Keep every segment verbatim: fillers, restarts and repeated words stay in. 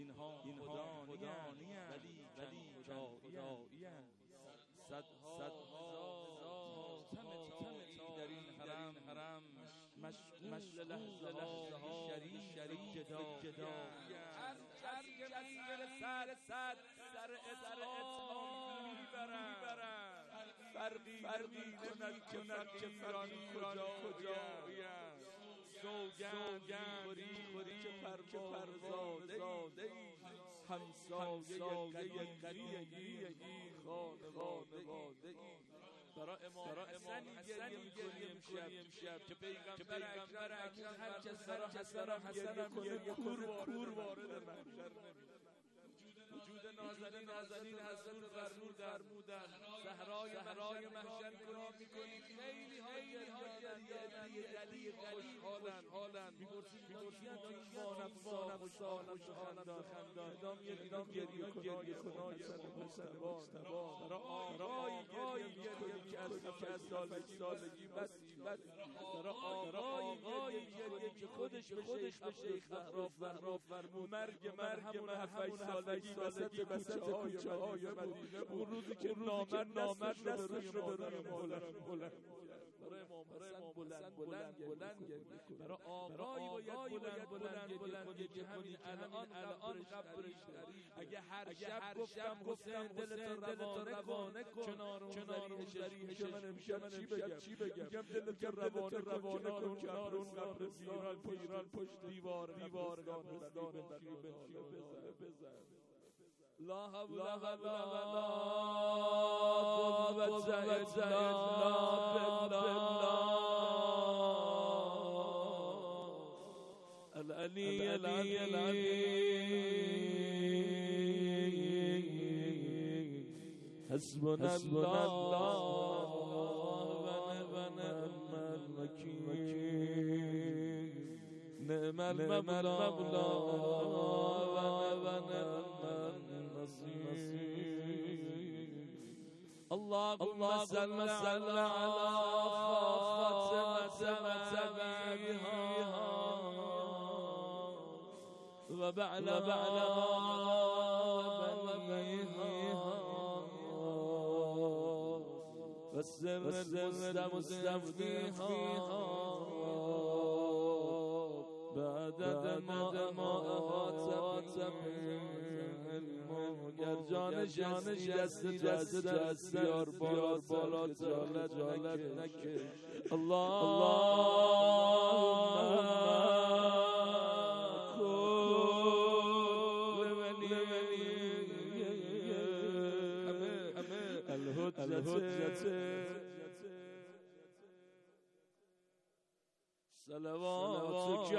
اینها خدا نیست ولی ولی خدایی است. صدها هزار تم در این حرم مشغول لحظه های شریف جدا جدا. هر کسی که مسئله صد سر اتهام میبرند، فرقی فرقی کند که فقیران کجا کجایی است. سوگند خوری که پروازاده ای همسایه قدیمی این خانواده ای. برای امام حسنی گریه میکنیم شب که پیغمبر اکرم هر کس برای حسنم گریه کنه کور وارد محشر نمیشه. وجود نازنین نازنین حضرت فرمودن صحرای محشر گریه میکنیم. خیلی ها گریه دلیل خوشحالن میپرسیم وانفسا خوشحالن خندان ادام یه دیدام گریه کنای سر مجتبا. برای آقایی گریه که از هفت سالگی بسی برای آقایی گریه که خودش به شیخ زهرا فرمود مرگ من همون هفت سالگی وسط کوچه های مدینه، اون روزی که نامر نامر دستش رو به روی مولش بلند. برای امام حسن بلند بلند بلند گریه. برای آقایی باید بلند بلند گریه که همین الان الان قبرش اگه هر شب گفتم حسین دلت روانه کن کنار اون ذریح من امشب چی بگم میگم دلت روانه کن کنار اون قبر ویران پشت دیوار دیوار قبرستان بزن. لا حول ولا قوة إلا بالله العلي العلي. حسبنا الله ونعم الوكيل. نعم المولى ونعم النصير. اللهم صل على فاطمة بها وبعلى بنيها والسر المستفيها بعدد ما أحاط گر جانش دست دست دست بیار بیار بالا جالت جالت نکش. اللهم کل ولی الحجت صلواتك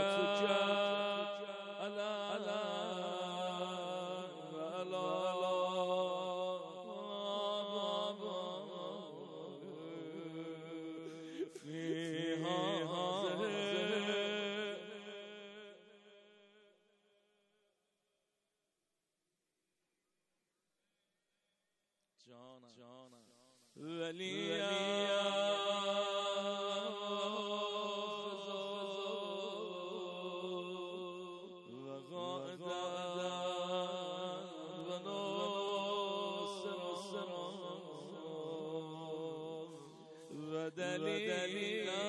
على جانا جانا وليا وغائدا وناصرا ودليلا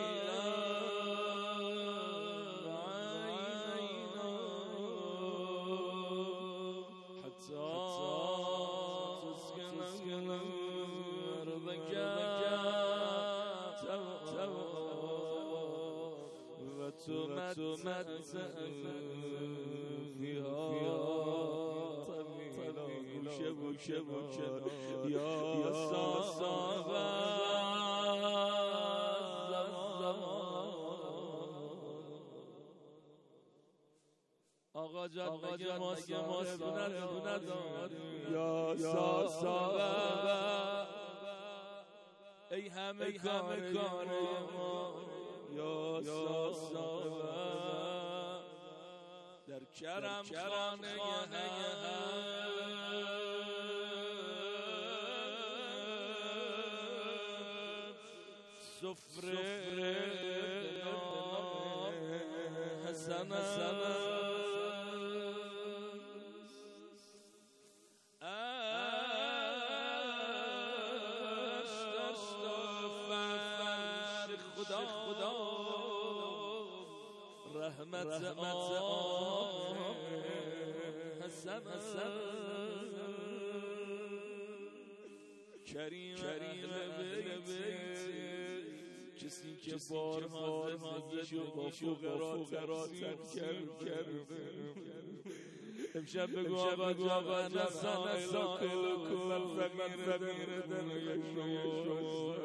وتمتع فيها طويلا بوش بوش يا صاحب آقا جان مگه ماست ماست نداری یا صاحب ای همه کار ما یا صاحب در کرم خانه سفره حسن خدا رحمت آمد حسن کریم اهل بیت کسی که بارها زندگیشو با فقرا تقسیم کرده امشب بگو آقا آقا نسان سائل کن من فقیر دنیا شما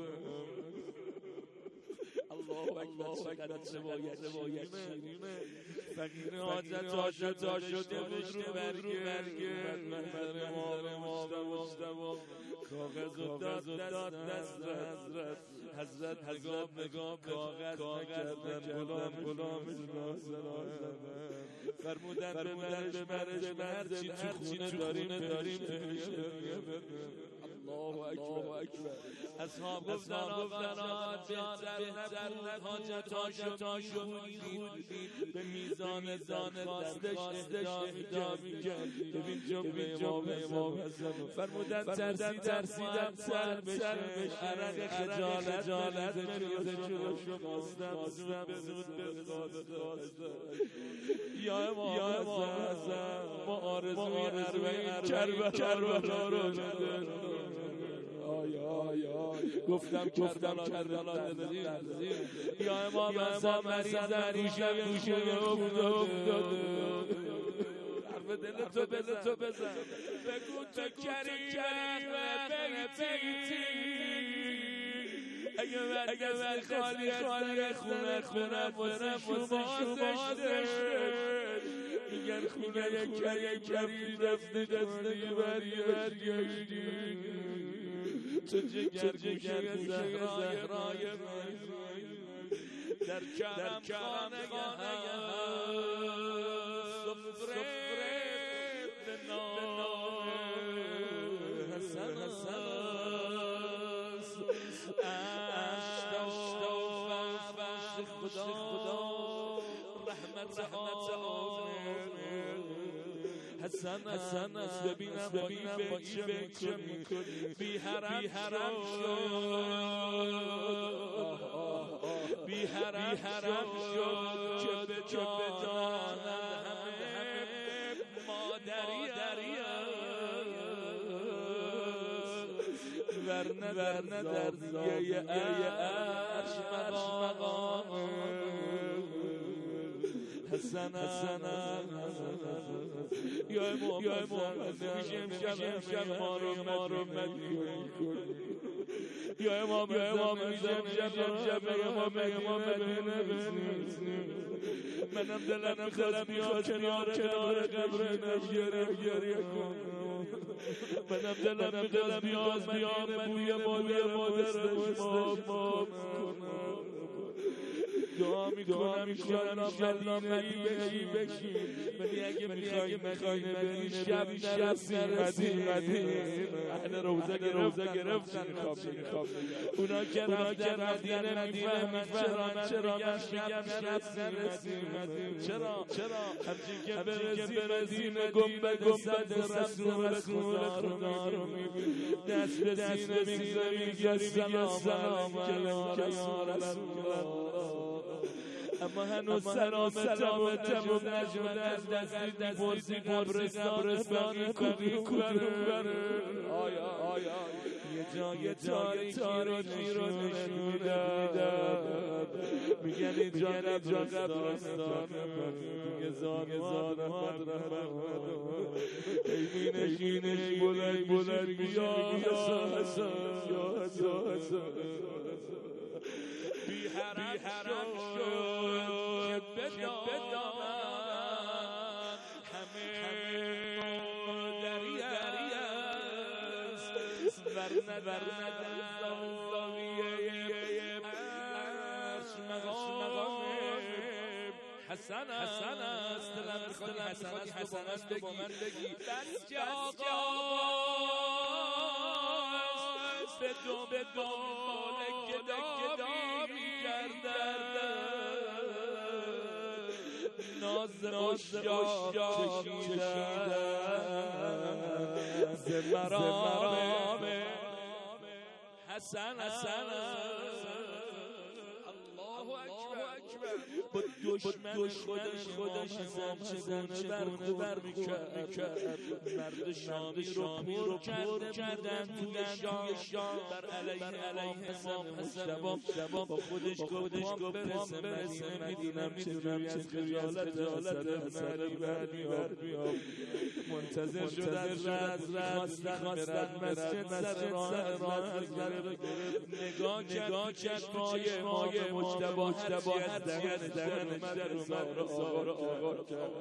الله اکبر چقدر روایت شیرینه فقیر حاجت حاجت حاجت بشنو برگرد منظر ما مجتبی کاغذ و داد دست حضرت حضرت نگاه نگاه کاغذ نکردن غلام غلامش نازدن فرمودن ببرش برش هرچی تو خونه داریم داریم الله اکبر اصحاب گفتن آقا بهتر نبود حاجتاشو خودید به میزان خواستش اهدا میکرد ببین جمعه امام حسن فرمودن ترسی ترسیدم سر بشه عرق خجالت جالت مریضه شروع خواستم زود به خواستم یا امام حسن ما آرزوی اربعین کربلا رو نداریم گفتم گفتم کربلا دادیم یا امام حسن مریضم گوشه گوشه افتاده حرف دل تو بزن تو بزن بگو تو کریم بیتی اگه مرکز خالی خالی خونه خونه واسه شما زشته میگن خونه کریم کریم دستی دستی برگشتی تو جگر گوشه زهرای در کرم خانه سفره به نام حسن اشتا و فخش خدا رحمت آمد حسن حسن است ببینم ببینم با چه میکنی بی حرم شد بی حرم شد که به جانم همه مادری ورنه ورنه در دیگه عرش مقام حسن حسن یا امام میشم شب شب ما رو ما رو مدیون کنی یا امام یا امام میشم شب شب امام امام مدینه بنویسیم منم دلم میخواست بیام کنار کنار قبر نگیره گریه کن منم دلم میخواست بیام بیام بوی مادر مادرش مام کنم دعا میکنم انشالله مدینه‌ای بشی ولی اگه میخوای مدینه بری شب نرسی مدینه اهل روزه روزه گرفتن خواب اونا که رفتن مدینه میفهمن چرا چرا من میگم نرسی مدینه چرا همچین که برسی مدینه گنبد صد رسول خدا رو میبینی دست به سینه میگذاری میگه سلام علیک یا رسول الله اما هنوز سلامتم و نشده از دستی دستی قبرستان کنی کنی آیا آیا یه جای تاریکی رو نشون میدم میگن اینجا قبرستان میگه زان مادرم ای مینشینش بلند بلند بیا حسن یا حسن بی حرم شد که بدانم همه مادری است ورنه ورنه در زاویه عرش مقام حسن است دلم میخواد حسن است تو با من بگی بس که آقا به دو به دنبال گدامی ناز اشاق چشیدن ز مرام حسن حسن با دشمن خودش خودش امام چگونه برخورد میکرد. مرد شامی رو پر کردن توی شام بر علیه امام حسن مجتبی. با خودش گفت برسه مدینه میدونم میدونم از خجالت حسن علی برمیاد. منتظر شد از رد خواستن برد مسجد سر راه از نگاه کرد پای مای مجتبی از دهن دهن زهر آقا آقا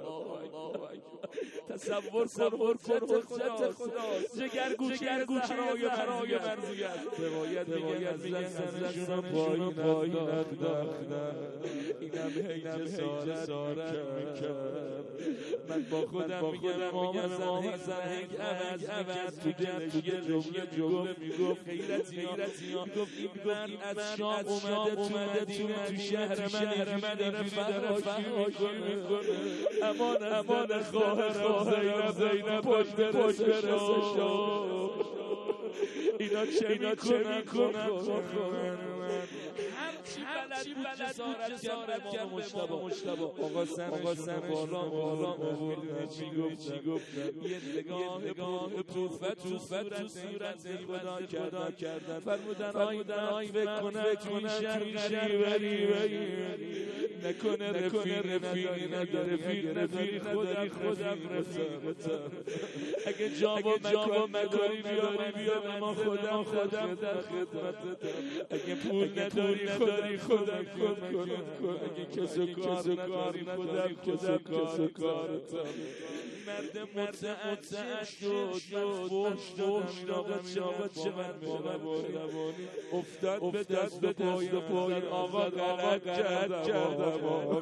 تصور کن حجت خداست جگر گوشه زهرای مرزیت. روایت میگن از زنشون پایین انداختن. اینم هی جسارت میکرد. من با خودم میگم امام حسن هی عوض تو دلش یه جمله میگفت غیرتی میگفت این مرد از شام اومده تو تو شهر من داره فراشی میکنه. امان امان خواهرم زینب پشت برسه شام. اینا چه میکنن هرچی بلد بود جسارت کرد به مجتبی. آقا سرش رو بالا آورد چی گفتن یه نگاه عطوفت تو صورت خدا کردن. فرمودن آی فکر کنه توی شهر غریبه نکنه رفیقی نداره رفیق خودم رسا. اگه جواب مکاری بیاری ما خودم در خدمتت. اگه پول نداری خودم کمک کن. اگه کسو کار نداری خودم کسو کارت. مرد متعجب شد من فوش دادم آقا چقدر مهربانی. افتاد به دست پای آقا غلط کردم.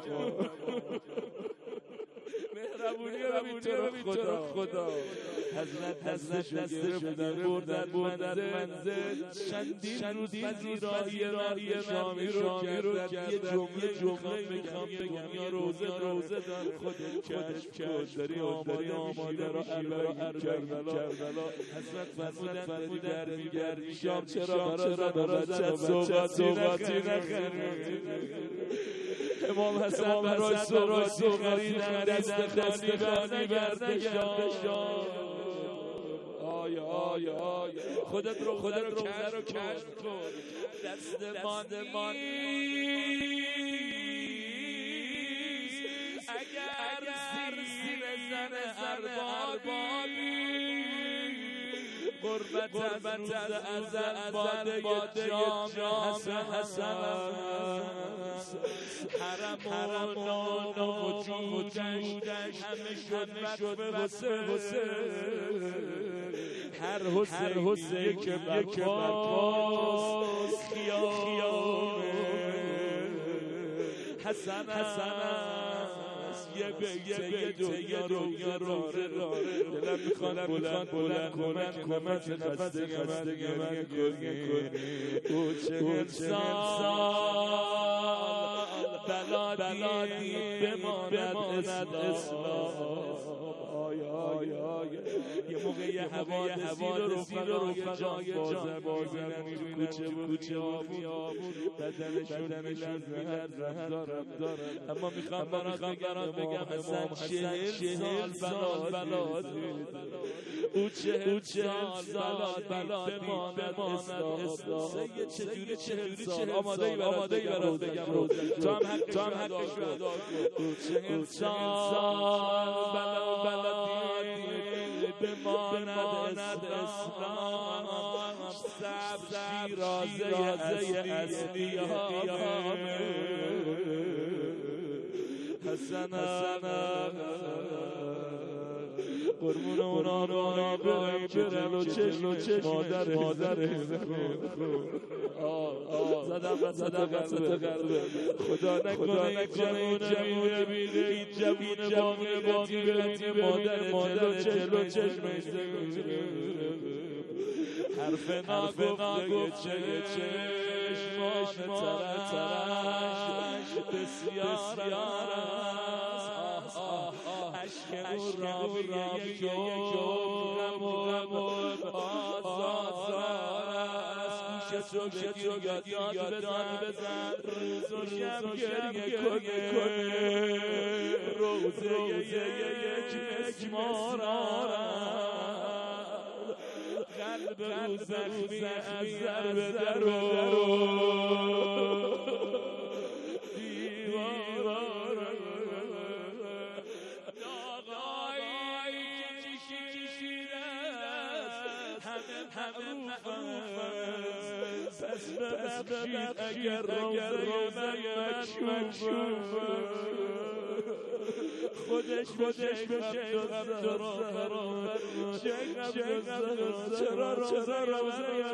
مهربونی رو بی تو رو خدا. حضرت دستشو گرفتن بردن منزل. چندین روز پذیرایی مرد شامی رو کردن. یه جمله میخوام بگم یا روزه دار خودت کشف کش داری آماده رو علیه کربلا. حضرت فرمودن برگردی شام چرا برا بچت صحبتی نخری. امام حسن برای صحبتی خریدن دست خانی برنگرد. آیا آیا آیا خودت رو کشف کن. دست مانده نیست اگر زیر زن اربابی. غربت از ازل باده جام حسن حرم و وجودش همه شد واسه هر حسین که برپاس خیامه حسن یه بیت دنیا رو دلم میخواد بلند کمک خسته من کنی. او چهل سال بلا دید بماند اسلام. یه موقع یه حوادثی رو رفقای جای بازن میبینن تو کوچه و خیابون بدنشون میلرزه هر رفتارم دارن. اما میخوام برات بگم اصلا چهل سال بلا دید. او چهل سال بلا دید بماند اسلام. چجوری چهل سال آماده ای برات بگم تو هم حقش رو ادا کن. او چهل سال بلا دید بماند اسلام. سبز شیرازه اصلی هامه حسن قربون اونا رو برای برل و چشم و چشم مادر مادر زدم وسط قلبه. خدا نکنه جمونه بیره این جمونه باقی بگی مادر مادر چشم و چشم حرف نگفته چشمان ترش بسیار است. عشق او راویه یک غم و آزار است. که تو یاد یاد بزن روز و شب گریه کنه روزه یک مسمارم قلب او زخمی از ضربه در پس ببخشید اگر روزه مکشوف خودش خودش بشه عبدالزهرا شیخ عبدالزهرا چرا روزه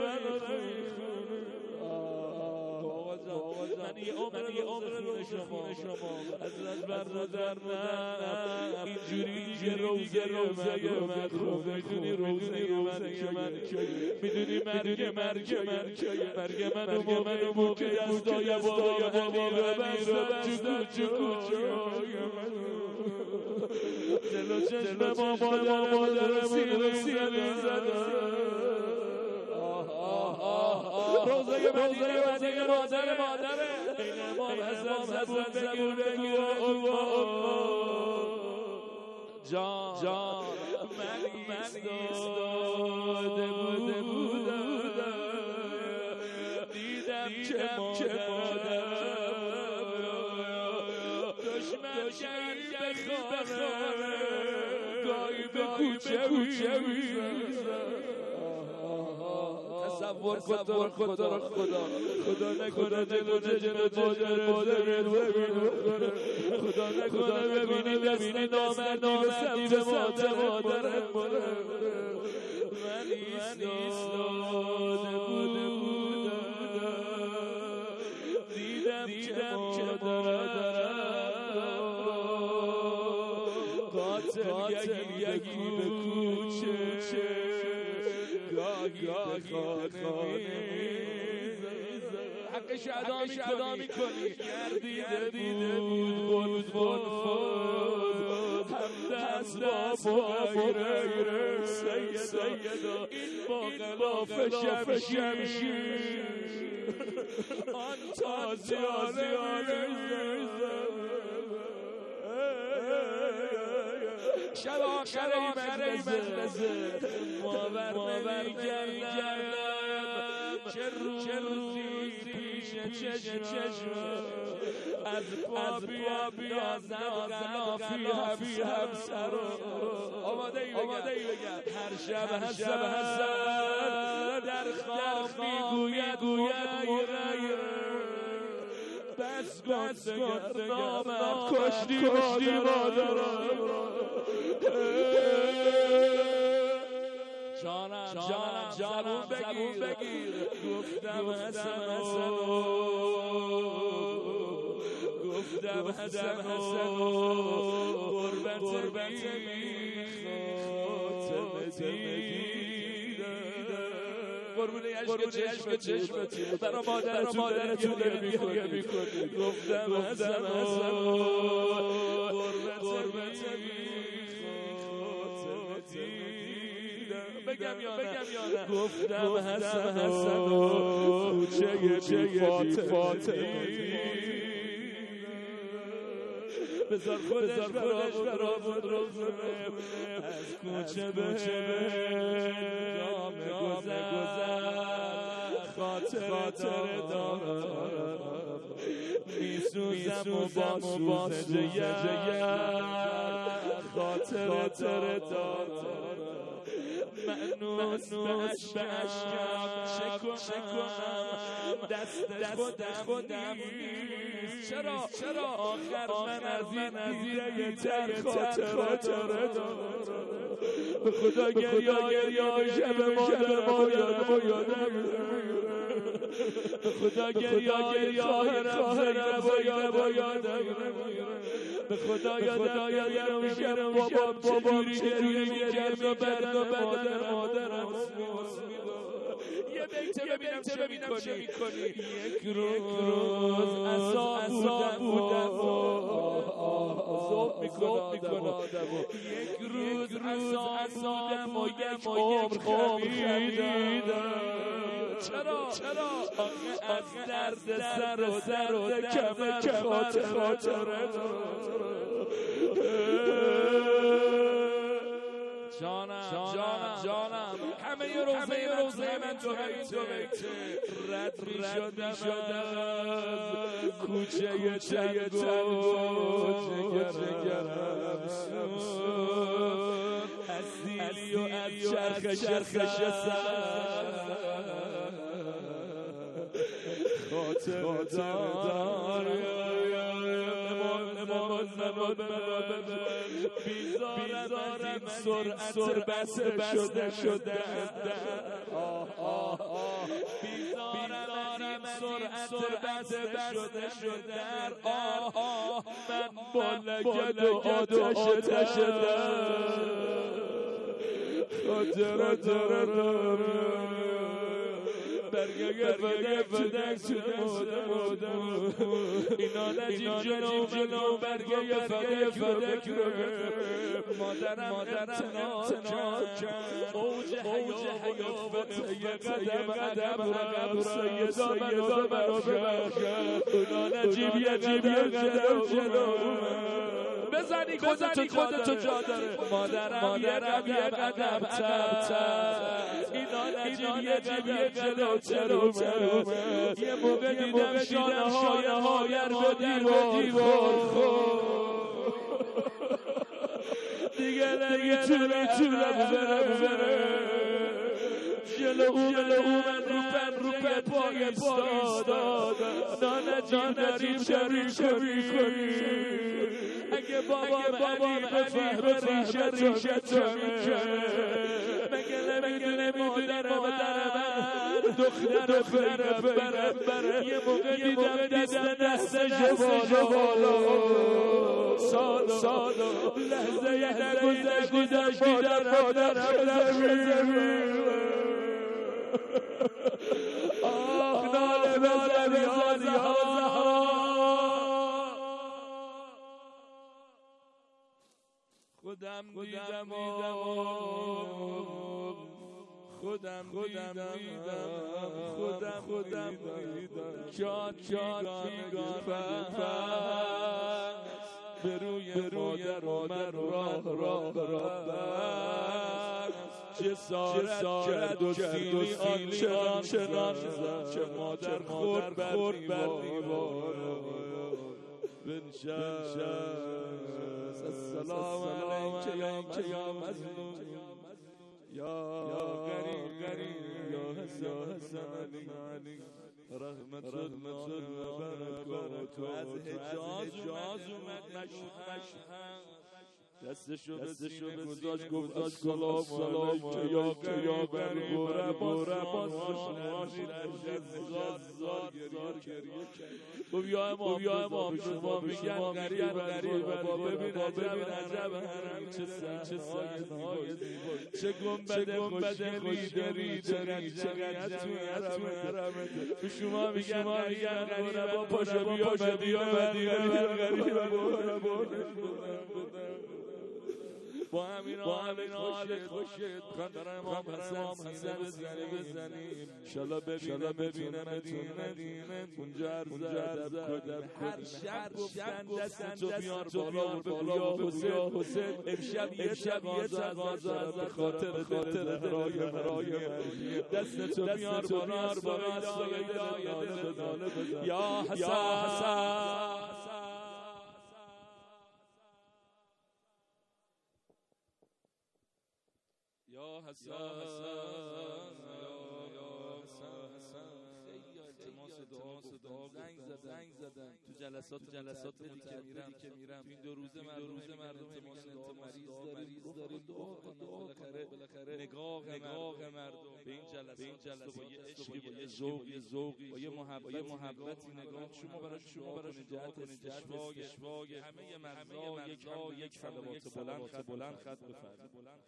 من یه عمر خون شما از بر ندارم اینجوری دیگه روزه من خوب میدونی روزه من میدونی مرگ مرگ من مرگ من و موقع بود که دستای بابای امیر بستم جگو جگو جلو چشم ما مادر سیری سیری زدم روزه مدینه مدینه مادر مادره این امام حسن زبون زبون بگیر جان جان من ایستاده بوده بودم دیدم که مادرم دشمن گری بخواره گاهی به کوچه میزن تصور خدا خدا خدا خدا نکنه جلو جلو مادر مادر خدا نکنه ببینی ببینی نامردی به سمت مادر من ایستاده بوده بودم دیدم که مادرم قاتل یکی به کوچه گاهی خانه حقش ادا میکنی گردیده بود بود بود هم دست با غیره سیدا این با غلاف شمشیر آن تازیانه شب آخر مجلسه ماور نمیگردم چه روزی پیش چشم از پا بیاندازم غلافی همسر آماده ای بگم هر شب حسن در خواب میگوید مغیر بس کن نامم کشتی مادرم جانم جانم جانم بگیر بگیر گفتم حسن گفتم حسن غربت بی خاتمه دیدم قربونه عشق چشمتی برا مادرتون گریه میکنی گفتم حسن غربت بی خاتمه دیدم بگم یا نه گفتم حسن حسن کوچه بی فاطمه بذار خودش برامون روزنه از کوچه به گام گذر خاطر دارم میسوزم و با سوز جگر خاطر دارم مأنوس به اشکم چه کنم دست خودم نیست چرا آخر من از این دیره تر خاطره دارم به خدا گریه شب مادرم یادم به خدا گریه خواهرم با یادم به خدا یادم شب بابا چجوری گریه و برد و مادرم یه بیت ببینم چه میکنی یک روز عصا بودم زوب میکنه آدمو یک روز عصا بودم و یک عمر خمیدم چرا چرا آخه از درد سر و درد کمر خاطر خاطر جانم جانم جانم همه ی روزه روزه من تو بیته رد می شدم از کوچه چنگو جگرم از دیلی و از چرخش سر خاطر دار بیزارم از این سرعت بسته شده شده بیزارم از این سرعت بسته شده شده من با لگد و آتش در خاطر دارم برگه فدک فدک شده مادم اینا نجیب جلو جلو برگه فدک فدک رو مادرم تناک اوج حیافت یه قدم قدم رقم سیدا منو ببرشن اونا نجیب یه جیب یه قدم جلو بزنی خودتو خودتو جا داره مادرم یه قدم تر اینا نجیب یه جیب یه جلو چلو من یه موقع دیدم شانه های هایر به دیوار خور دیگه نمیتونه تونم برم برم جلو او جلو او من رو پن رو پن پای ایستادم نانجیب نجیب شریک کنی اگه بابام علی به ریشه ریشه تو میکنه مگه نمیدونه مادر من دختر دختر برم برم یه موقع دیدم دست دستش بالا سالا لحظه یه نگذشت گذشت دیدم مادرم زمین آخ ناله بزن یا زهرا خودم دیدم خودم دیدم خودم خودم دیدم جان جان بیگانه به روی مادر من راه راه راه جسارت کرد و سیلی آنچنان چنان چه مادر خورد بر دیوار بنشست السلام علیک یا مظلوم یا غریب غریب یا حسن علی رحمت الله و برکاته از حجاز اومد مشهد دستشو به سینه گذاشت گفت سلام سلام یا غریب ربان ربان زار گریه گفت یا امام یا امام شما میگن غریب غریب ببین عجب حرم چه سایه‌های زیبایی چه گنبد خوشگلی داری داری چقدر تو حرمت تو شما میگن غریب پاشو بیا بیا غریب با همین حال خوشید خاطر امام حسن سینه بزنی بزنیم انشالله ببینه ببینه مدینه اونجا عرض ادب کنیم هر شب گفتن دست تو بیار بالا و بگو یا حسین امشب یه تقاضا از به خاطر خاطر برای مریم دست تو بیار بالا بالا سایه ناله بزن یا حسن یا حسن یا حسن خیلی التماس دعا زنگ زدن زدن تو جلسات جلسات دیگه که میرم تو این دو روزه مردم مردم التماس دعا مریض داریم دعا بالاخره بالاخره نگاه نگاه مردم به این جلسات به این جلسات با یه عشقی با یه ذوقی ذوقی با یه محبت محبتی نگاه شما برای شما برای جهت استشفای اشفای همه مرزا یک یک صلوات بلند خط بلند خط بفرمایید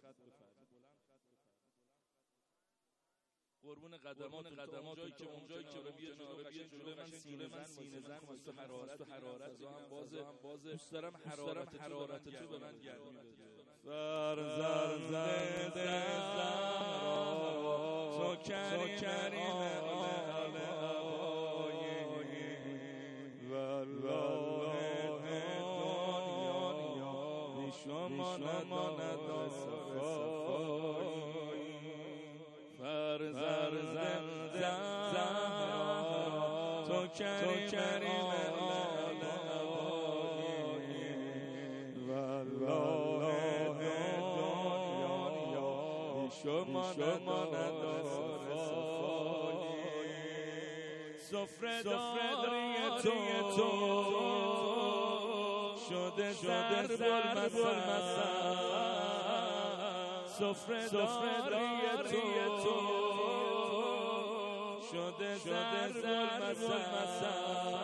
قربون قدمات قدمات جایی که اونجایی که به بیاد جلوی جلوی من سینه من سینه زن واسه حرارت و حرارت هم باز باز دوست دارم حرارت حرارت تو به من گرمی بده فرزند زهرا تو کریم نداره صفایی فرزند زهرا تو کریم آل عبایی والله دنیا شما نداره صفایی سفره داری تو شده ضرب المثل سفره داری تو شده ضرب المثل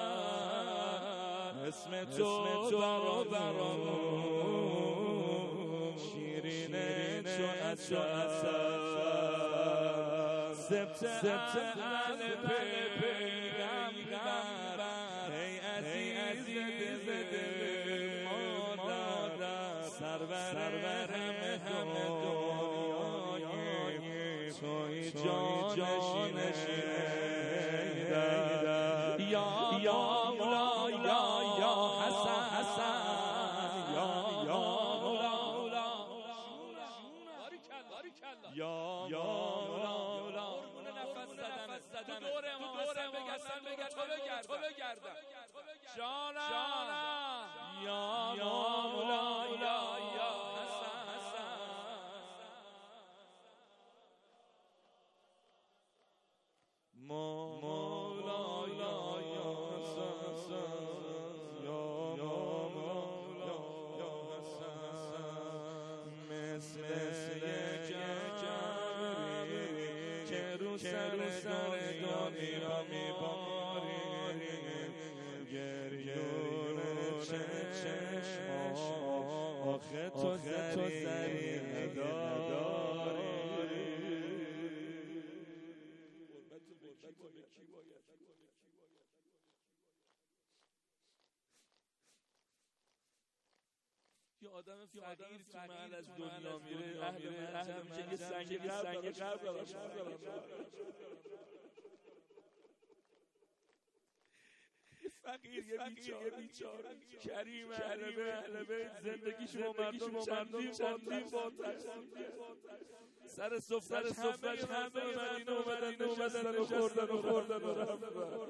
اسم تو برامون شیرینه چون عسل سبت اهل پیغمبر ای عزیز دل مادر سرور همه دنیای توی جانشینه یا مولا یا حسن یا مولا یا مولا قربون نفس زدن تو دور امام حسن بگردن تو بگردن جانا یا مولا یا حسن مولا یا حسن یا مولا یا حسن مثل که رو سر دنیا میباری گریون چشم آخه تو زری نداری یه آدم فقیر تو محل از دنیا میره اهل محل میشه یه سنگ قبر براش فقیر یه بیچاره کریم اهل بیت زندگیش با مردم چندین باتر سر سفرش همه مدینه اومدن نشستن و خوردن و خوردن و رفتن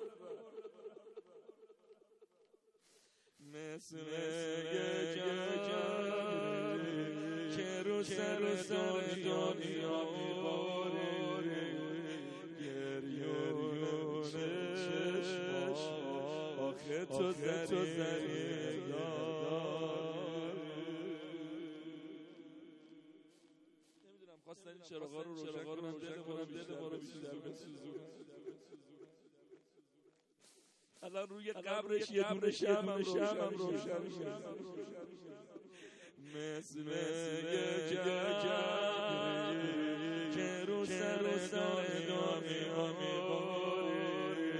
مثل یه جمعی که رو سر دنیا میباره گریون چشم آخه تو زری داری نمیدونم خواستن این چراغا رو روشن کنم دل ما رو بیشتر بسوزونم الان روی قبرش یه دونه شمع روشن میشه مثل یه جمعی که رو سر دنیا میباره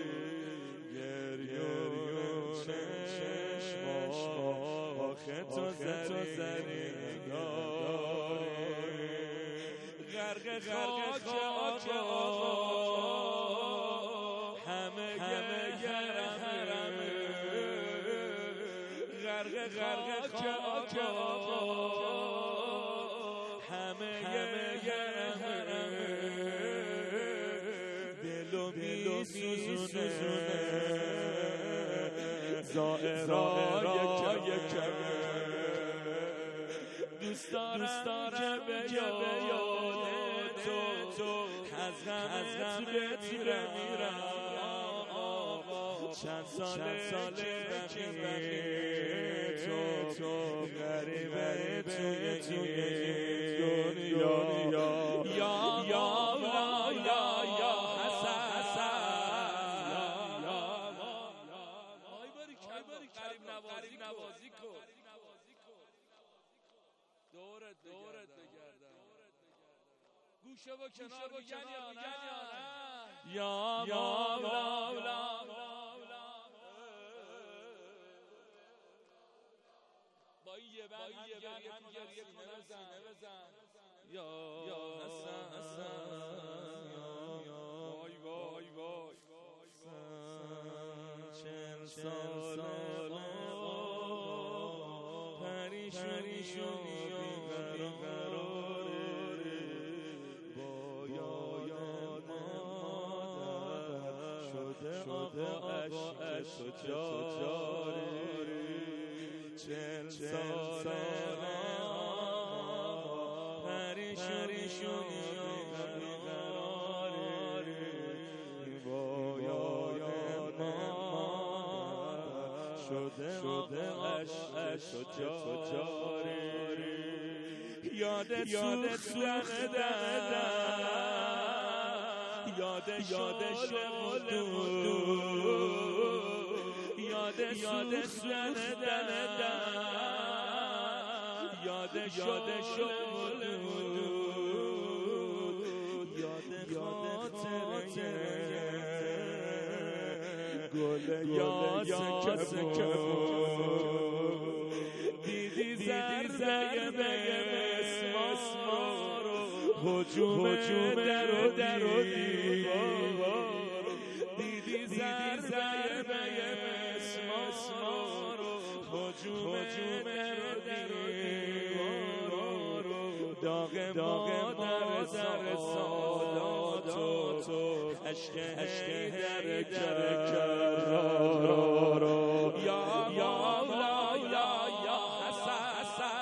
گریون چشم آخه تو زری داری غرق خاک آقا همه گرمه غرق خاک آقا همه گرمه دلو میسوزونه زائرای کمه دوست دارم که به یاد تو از غمت بمیرم چند ساله که بقیه تو غریبه توی دنیا یا مولا یا حسن آی باری قریب نوازی کن دورت بگردم گوشه و کنار میگن یا مولا با این یه بند هم گریه کنم سینه بزن یا حسن وای وای وای چند ساله پریشونی و بیقراره با یاد مادر شده آقا عشق تو جاره چل ساله آقا پریشونی و بیقراره با یاد مادر شده عشق تو جاره یاد سوختن دادن یاد یاد شغل یاد یاد سوختن دادن یاد یاد شغل یاد خاطره گل یاس کبود دیدی زرده مسمار هجوم در و در و دیوار دیدی زرده مسمار هجوم در و دیوار داغ مادر سادات تو عشق در کرار یا مولا یا یا حسن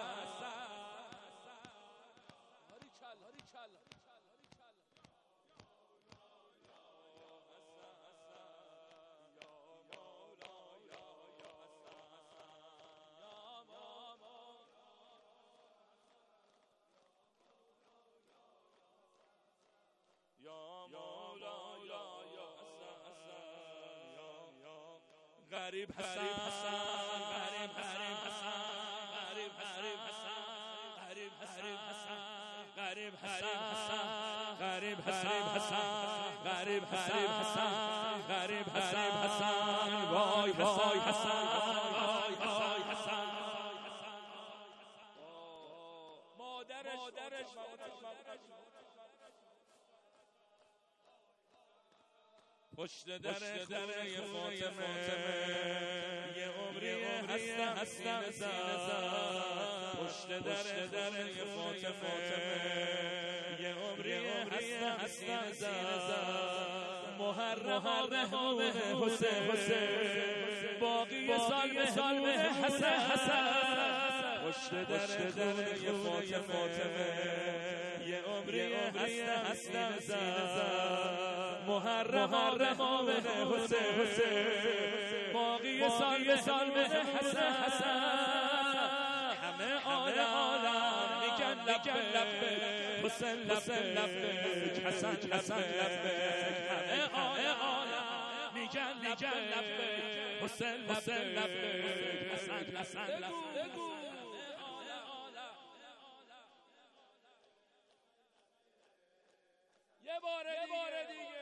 غریب حسن غریب غریب حسن غریب غریب حسن غریب غریب حسن غریب غریب حسن غریب غریب حسن غریب غریب حسن غریب غریب حسن وای وای حسن وای وای حسن مادرش مادرش پشت در خونه فاطمه یه عمری هستم هستم زد پشت در خونه فاطمه یه عمری هستم هستم زد محرم محمود حسین باقی سال سال حسن حسن پشت در خونه فاطمه یه عمری هستم هستم زد محرم محرم حسین باقی سال سال حسن حسن همه عالم میگن لبیک حسین لبیک حسن حسن لبیک همه عالم میگن لبیک حسین لبیک حسن حسن لبیک یه بار یه بار دیگه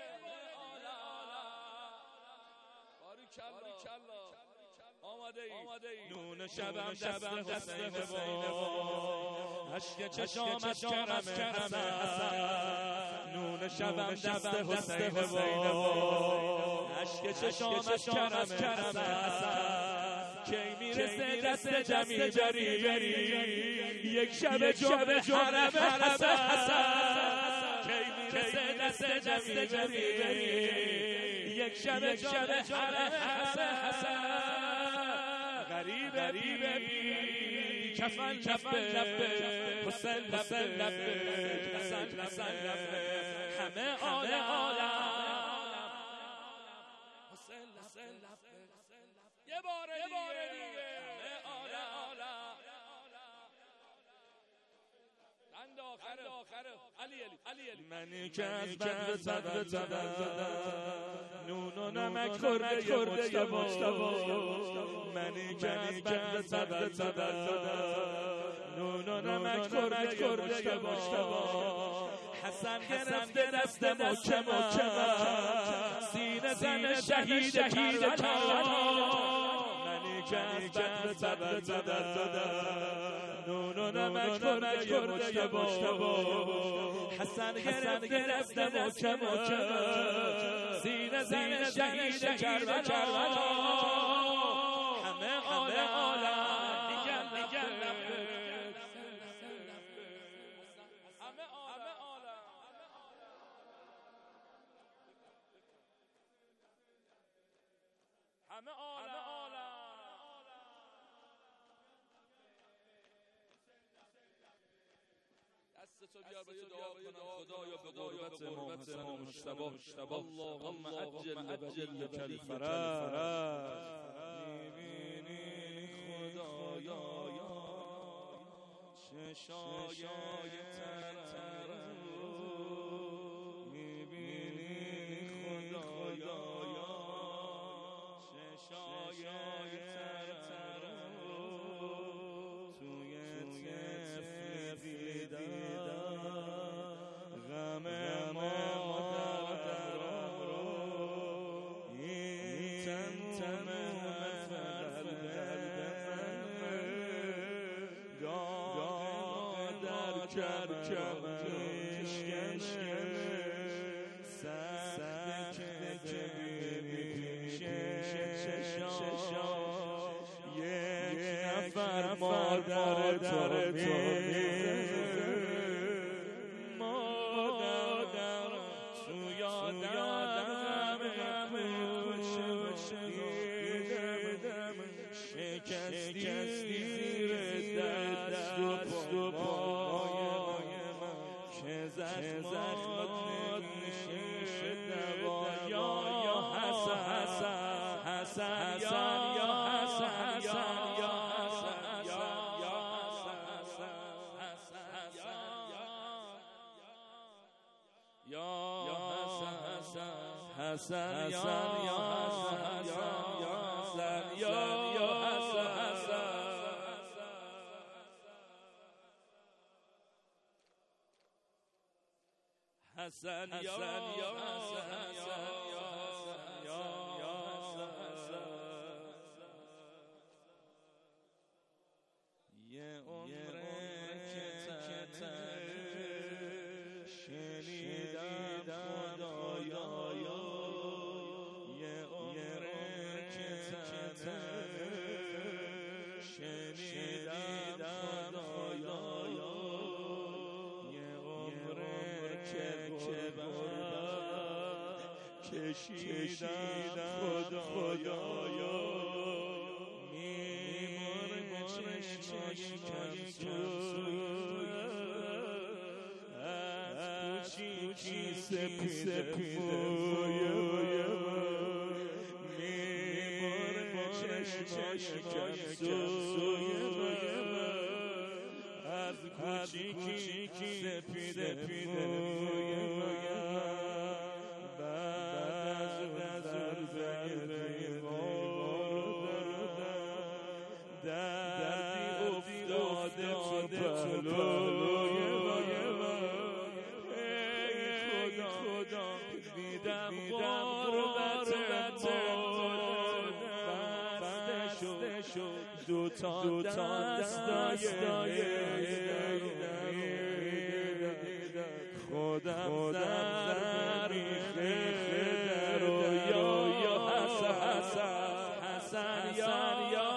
آماده ای نون شبم دست حسین با عشق چشامش کرم حسن نون شبم دست حسین با عشق چشامش کرم حسن کی میرسه دست جمیل بری یک شب جمعه حرم حسن کی میرسه دست جمیل بری یک شب شب حسن حسن غریب غریب کفن کفن حسین حسین حسن حسن همه عالم حسین حسین یه بار یه بار دیگه همه عالم اند آخر آخر علی علی علی منی که از بدر صدر زدم نون و نمک خورده مجتبا منی که از بدر صدر زدم نون و نمک خورده مجتبا حسن گرفته دست محکم سینه زن شهید کربلا منی که از بدر صدر زدم نون و نمک خورده مجتبا حسن گرفته دست محکم سینه زن شهید کربلا همه عالم میگن میگن همه عالم دست تو بیار به دعا کنم خدایا به قربت ما حسن و مجتبی اللهم عجل عجل بالفرج میبینی خدایا چشای تر میبینی خدایا چشای تر توی طفل دیدم غم مادرم رو این تمام قلب من گاه در کمرش سخته که ببینی چشام یک نفر مادر تو مادر تو یادم دیدم شکستی زیر دست و پای من که زخمات میشه دوا یا حسن حسن یا حسن یا یا حسن حسن یا حسن یا حسن حسن یا یه عمره که تنه شنیدم خدایا یه عمره که تنه شنیدم خدایا یه عمره که برد کشیدم خدایا از کوچیکی سپید موی میباره چشمای کمسوی از کوچیکی سپید موی بعد از ضربه دردی افتاده تو پهلوی ای خدا دیدم غربت بسته شد دوتا دستای خودم در میخه در و یا حسن حسن یا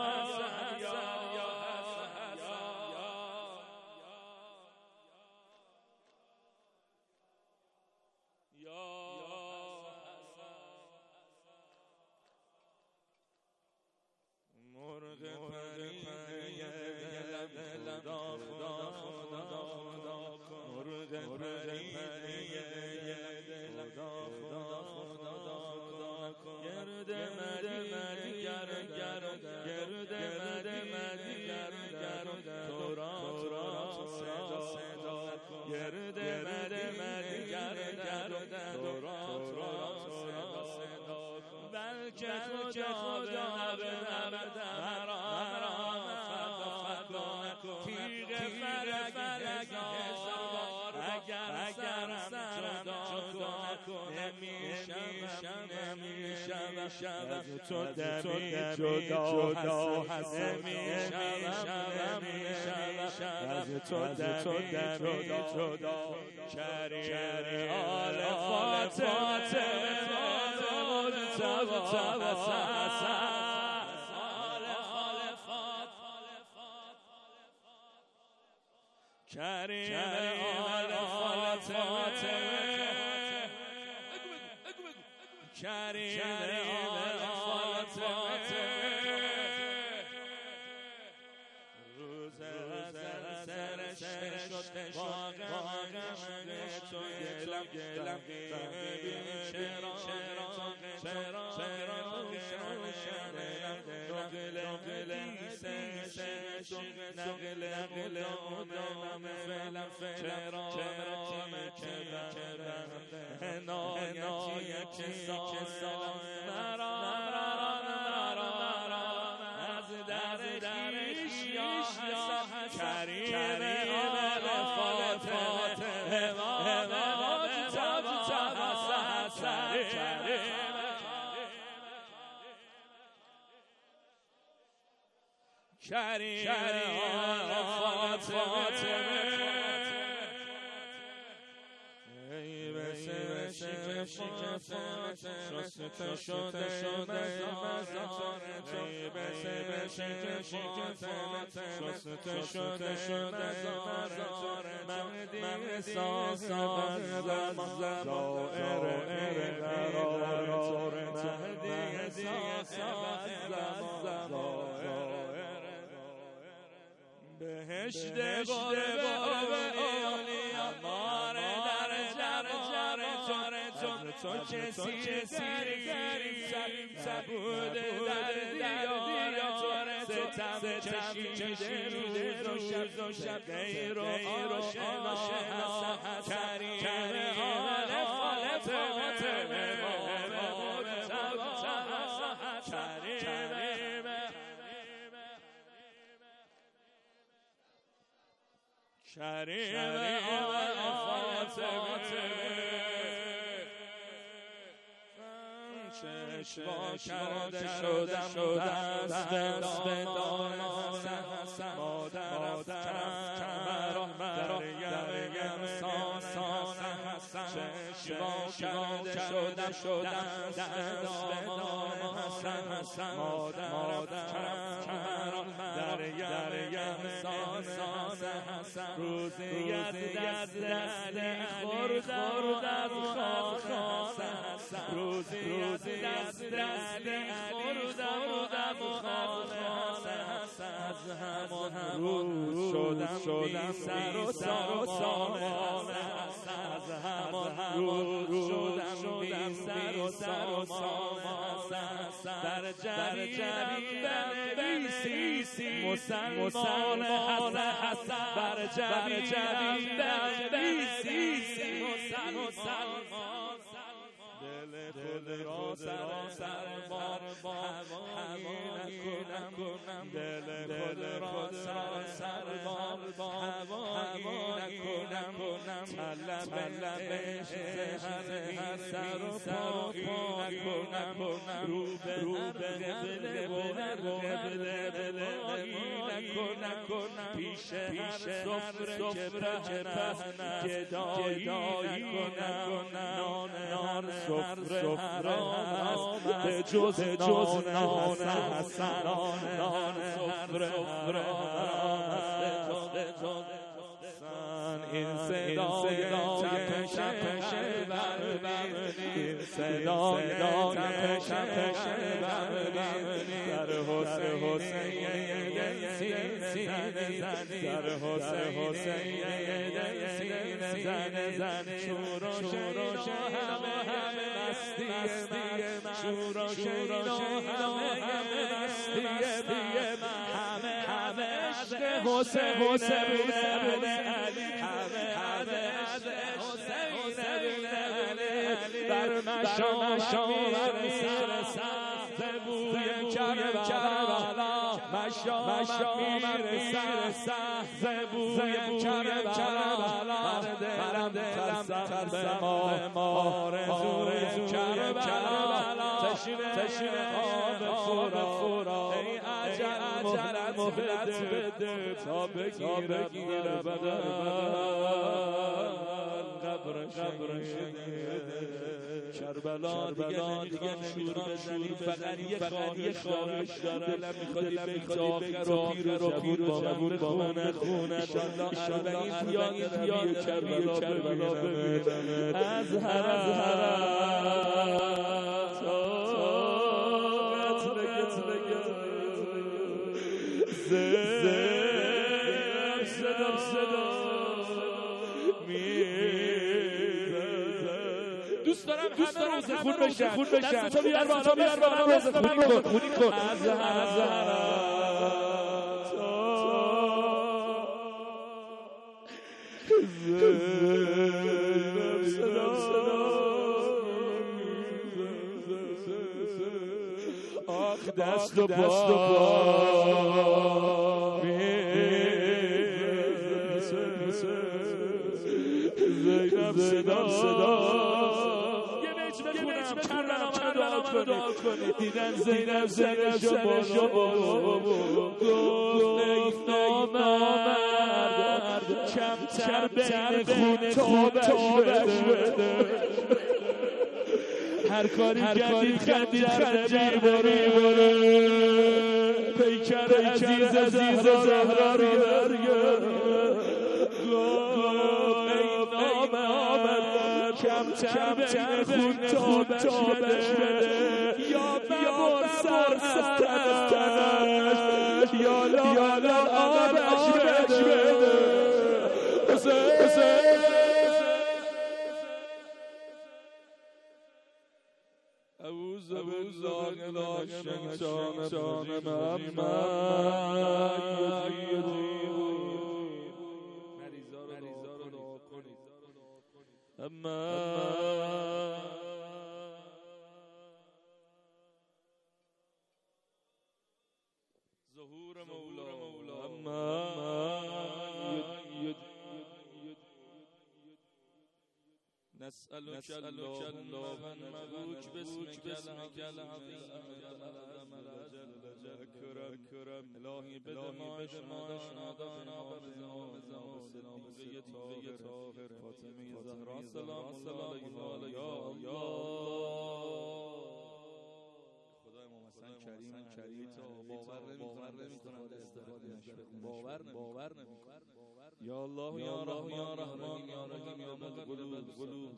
مرغ پریده دلم خدا خدا خدا مرغ پریده دلم خدا خدا خدا گرد مدی گرد گرد گرد مدی گرد گرد تو را تو را صدا صدا گرد مدی گرد گرد تو را تو را صدا صدا بلکه خدا به نبدم مرام فدا کن تیغ فرگ هزار اگر سرم جدا کن نمیشم نمیشم از تو دمی جدا هستم نمیشم از تو دمی جدا کریم آل فاطمه کریم آل فاطمه کریم آل فاطمه تو گلم گلم ببین چرا چرا چرا نقل نقل نقل نقل فعلا فعلا چرا عنایتی کسان مرا از در خویش یا حسن کریم آل فاطمه امام تب تب حسن کریم آل فاطمه شسته شده مزار تو شسته شده مزار مهدی صاحب زمان زائر قرار مهدی صاحب زمان بهشت قرب اولیا مار در جوار تو کسی سیری سبود در دیار ستم کشیده روز و شب غیر و آشنا کریم آل فاطمه کریم آل فاطمه چشم کرده شدم دست به دام حسن مادرم مرا مریم سان حسن چشم کرده شدم دست به دام حسن مادرم مرا مریم سان حسن روزی از دست علی خوردم حسن روزی از دست علی خوردم و خانه از همان روز شدم بی سر و سامان از همان روز شدم بی سر و سامان در جریدم بنویسی مسلمان حسن بر جریدم بنویسی مسلمان دل خود را سر بار هوایی نکنم دل خود را سر بار هوایی نکنم طلب عشق سر و پایی نکنم رو به قبله و قبله بلایی نکنم پیش هر سفره که پهنم گدایی نکنم نان سفره حرام به جز نان حسن نان سفره حرام به جز این صدای تپش بربرنی این صدای تپش بربرنی در حسین سینه زنی در حسین سینه زنی شور و همه همه مستی شور و همه همه مستی همه همه عشق حسین حسین علی همه همه عشق حسین علی بر مشام سر سبز بوی کربلا مشام سر سبز بوی کربلا دلم دلم ترسم آرزوی کربلا تشنه آب فرا ای اجل مهلت بده تا بگیرم بدن قبر قبر کربلا دیگه شور بزنی فقط یه خواهش دارم دلم میخواد بیت آخر و پیر و پیر با من بخونه انشالله اربعین پیاده کربلا ببینم از هر تا قتل قتل صدا صدا دوست دارم روز خون بشن دستتو بیار بالا بیار بالا روز خونی کن خونی کن از آخ دست و پا زینب صدا یه بیت بخونم کردن آمد دعا کنید دیدن زینب زینب شما گفت نامرد کمتر بین خون تابش بده هر کاری کردید خندید خنجر بره پیکر عزیز عزیز زهرا ریه گفت ای نامرد کمتر بین خون تابش بده یا ببر سر از تنش یا لال آبش بده أعوذ بالله من الشيطان الرجيم أما أما ظهور مولا أما نسألك اللهم ونعوذ باسمك العظيم الأكرم إلهي بدماء شهدانا وبالزمان صديقي طاهر فاطمة زهراء سلام الله عليها يا الله خدای ما مثلا کریم کریم تا باور نمی‌کنن استفاده نشه باور باور نمی‌کنن یا الله یا رحمان رحمان یا رحیم یا مقلب القلوب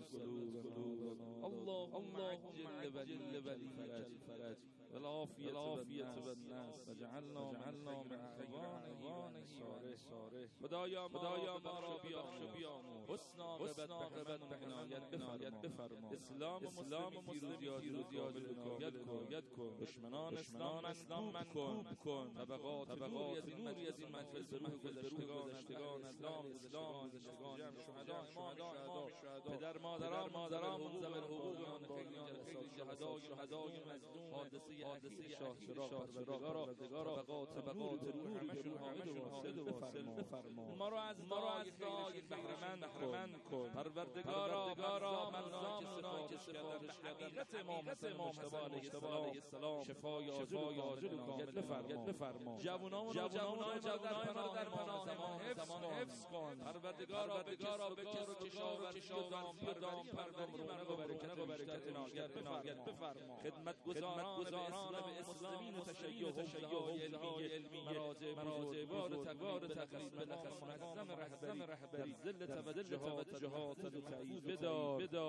اللهم عجل وليك الفرج والعافية والناس واجعلنا من اعوانه صالح خدایا خدایا ما را بیامرز حسن عاقبت به عنایت بفرما اسلام و مسلمین روزیات کامل کن دشمنان اسلام منکوب کن طبقات نوری از این مجلس به روح گذشتگان اسلام اسلام گذشتگان شهدا امام شهدا پدر مادران مادران منزل حقوقیان خیلی شهدای شهدای مظلوم حادثه حادثه شاه چراغ پروردگارا طبقات نوری همشون واصل بفرما ما را از ما را از خیر بهره‌مند کن پروردگارا منان که سفارش حقیقت امام مصطفی علیه السلام شفای عاجل و کامل بفرما جوانان جوانان در پناه زمان حفظ کن پروردگارا به کس و کشاورزی و دام پروری و برکت و برکت عنایت بفرما خدمتگزاران به اسلام و تشیع و علمی مراجع بزرگوار تقریب مقام معظم رهبری در ذل توجهات و تایید بدار